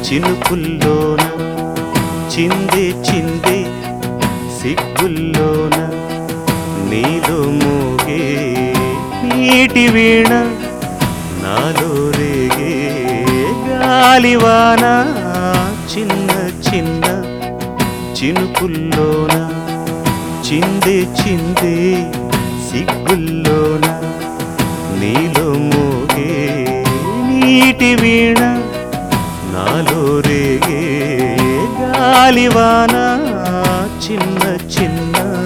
చినుకుల్లోన చిందే చిందే సిగ్గుల్లోన నీలో మోగే నీటి వీణ నాలో రేగే గాలివాన చిన్న చిన్న చినుకుల్లోన చిందే చిందే సిగ్గుల్లోన నీలో మోగే నీటి వీణ నాలో రేగే గాలివాన చిన్న చిన్న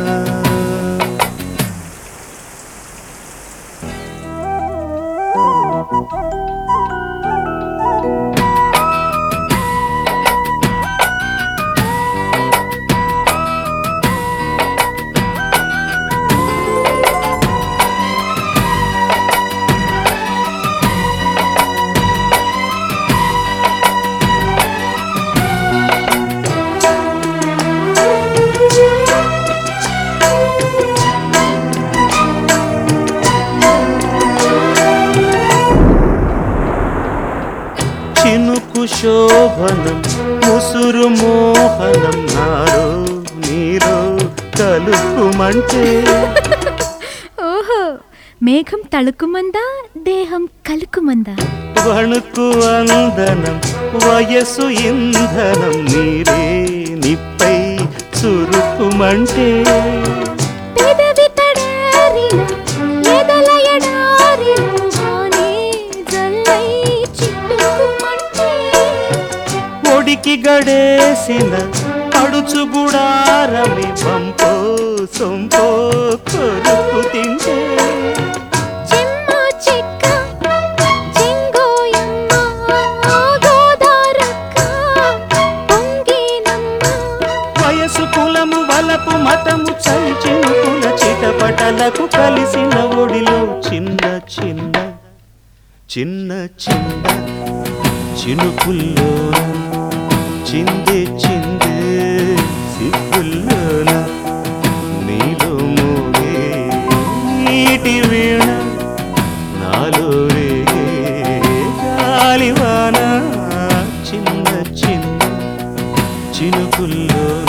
చినుకు శోభనం ముసురు మోహనం నాలో నీలో కలుపుమంటే ఓహో మేఘం తళుకుమందా దేహం కలుకుమందా వణుకు అందనం వయసు ఇంధనం నీరే నిప్పై చురుకుమంటే పెదవి తడారిన ఎదల ఎడారిన వానే జల్లై చిట్టుకుమంటే ఒడికి గడేసిన పడుచు గుడారమి పంపో సొంపో కొరుకు తింటే చెమ్మ చెక్క చెంగోయమ్మ గోదారక్క పొంగేనమ్మ వయసు కులము వలపు మతము చల్చినుకుల చిటపటలకు కలిసిన ఒడిలో చిన్న చిన్న చిన్న చిన్న చినుకుల్లోన చిందే చిందే సిగ్గుల్లోన నీలో మోగే నీటి వీణ నాలో రేగే గాలివాన చిన్న చిన్న చినుకుల్లోన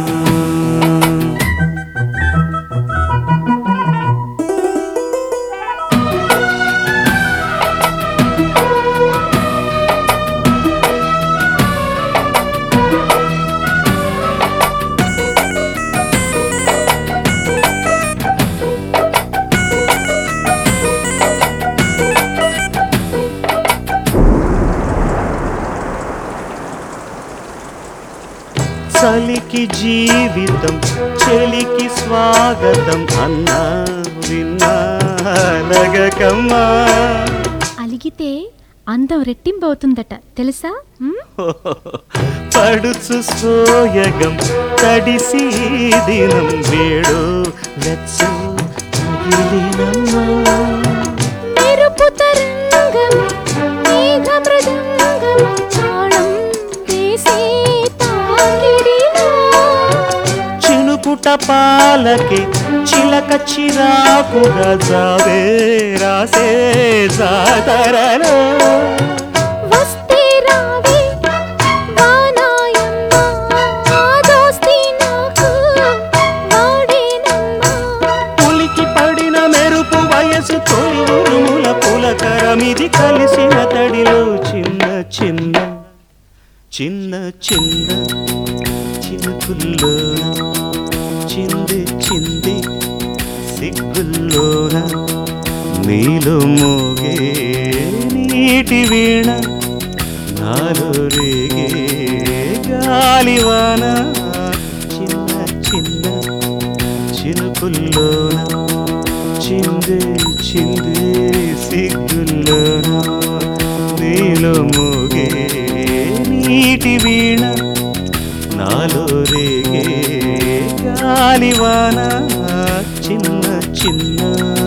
చలికి జీవితం చెలికి స్వాగతం అన్నా విన్నా నగకమ్మా అలిగితే అందం రెట్టింపవుతుందట తెలుసా పడుచు సోయగం తడిసి దినం వేడు వెచ్చు తగిలినమ్మా మెరుపు తరంగం మేఘ మృదంగం ప్రాణం వేసే తాకిడిలో చినుకుట పాలకి చిలక చిరాకుగా జావే రాసే జాతరలో వస్తే రావే వానాయమ్మ దోస్తి నాకు వాడేనమ్మ పులికి పడిన మెరుపు వయసు తొలి ఉరుముల పులకరమిది కలిసిన తడిలో చిన్న చిన్న చిన్న చిన్న చినుకుల్లోన చింది చింది సిగ్గుల్లోన నీలో మోగే నీటి వీణ నాలో రేగే గాలివాన చిన్న చిన్న చినుకుల్లోన చిందే చిందే సిగ్గుల్లోన నీలో మోగే నీటి వీణ నాలో రేగే గాలివాన చిన్న చిన్న